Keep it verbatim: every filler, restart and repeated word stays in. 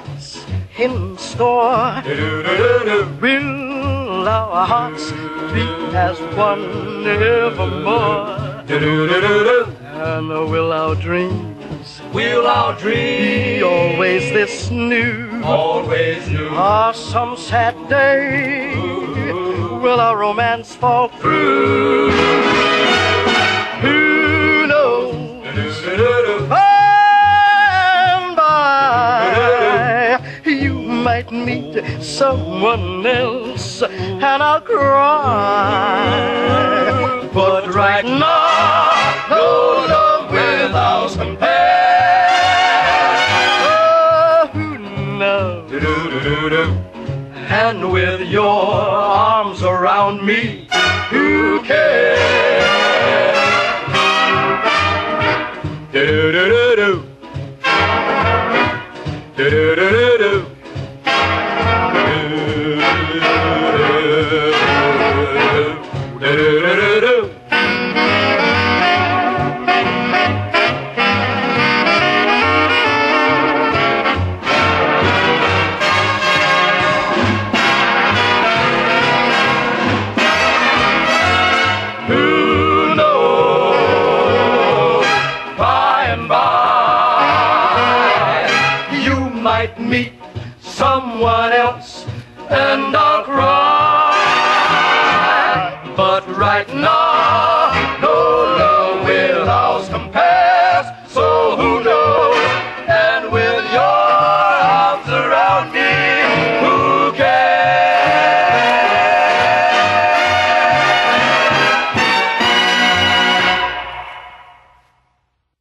what's in store? Will our hearts beat as one evermore? And will our dreams, will our dreams be always this new? Always new. Or some sad day will our romance fall through? Who knows? And by you might meet someone else, and I'll cry. But right now, no love without compare. Oh, who knows? And with your arms around me, who cares? Do-do-do-do-do. Do-do-do-do-do. Do-do-do-do-do. Might meet someone else